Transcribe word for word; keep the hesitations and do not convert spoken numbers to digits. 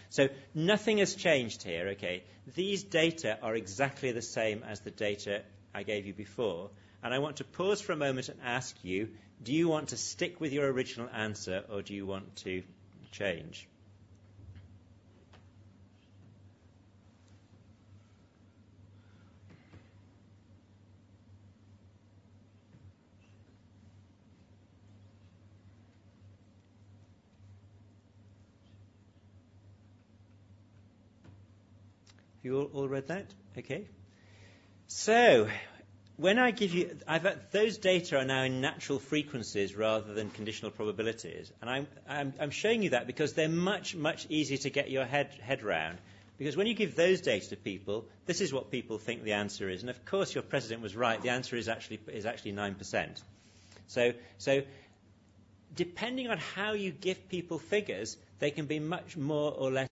So nothing has changed here, okay? These data are exactly the same as the data I gave you before. And I want to pause for a moment and ask you, do you want to stick with your original answer or do you want to change? Have you all, all read that? Okay. So, when I give you, I've, those data are now in natural frequencies rather than conditional probabilities. And I'm, I'm, I'm showing you that because they're much, much easier to get your head, head round. Because when you give those data to people, this is what people think the answer is. And of course, your president was right. The answer is actually, is actually nine percent. So, so, depending on how you give people figures, they can be much more or less